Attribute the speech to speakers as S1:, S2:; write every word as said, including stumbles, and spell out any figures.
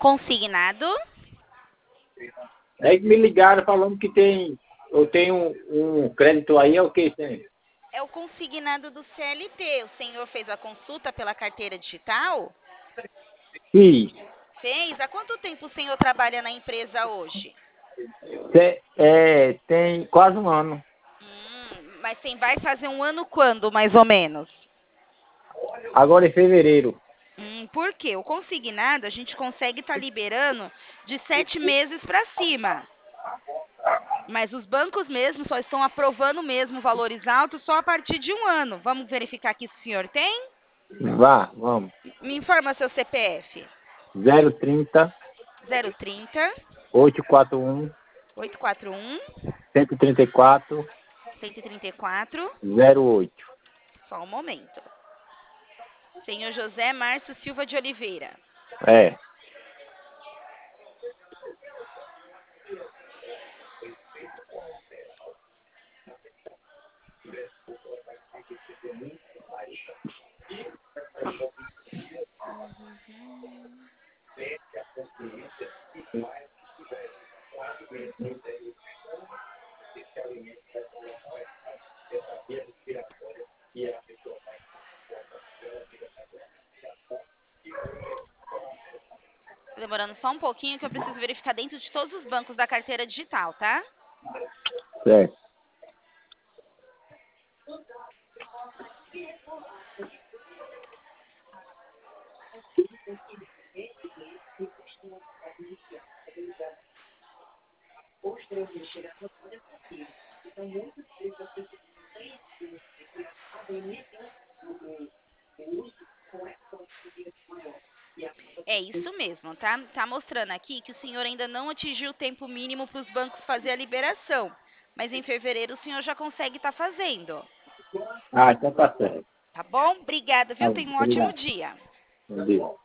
S1: Consignado?
S2: É que me ligaram falando que tem, eu tenho um, um crédito aí, é o que tem?
S1: É o consignado do C L T. O senhor fez a consulta pela carteira digital?
S2: Sim.
S1: Fez? Há quanto tempo o senhor trabalha na empresa hoje?
S2: Tem, é, tem quase um ano.
S1: Hum, mas tem, vai fazer um ano quando, mais ou menos?
S2: Agora em fevereiro.
S1: Hum, por quê? O consignado a gente consegue estar liberando de sete meses para cima. Mas os bancos mesmo só estão aprovando mesmo valores altos só a partir de um ano. Vamos verificar aqui se o senhor tem?
S2: Vá, vamos.
S1: Me informa seu C P F.
S2: zero trinta,
S1: zero trinta,
S2: oitocentos e quarenta e um,
S1: oitocentos e quarenta e um,
S2: cento e trinta e quatro,
S1: cento e trinta e quatro.
S2: zero oito.
S1: Só um momento. Senhor José Márcio Silva de Oliveira.
S2: É.
S1: Demorando só um pouquinho que eu preciso verificar dentro de todos os bancos da carteira digital, tá?
S2: Certo.
S1: É isso mesmo, tá? Tá mostrando aqui que o senhor ainda não atingiu o tempo mínimo para os bancos fazer a liberação. Mas em fevereiro o senhor já consegue estar fazendo.
S2: Ah, então tá certo.
S1: Tá bom? Obrigada,
S2: Tá
S1: viu?
S2: bom.
S1: Tenha um ótimo
S2: Obrigado.
S1: dia.
S2: Bom dia.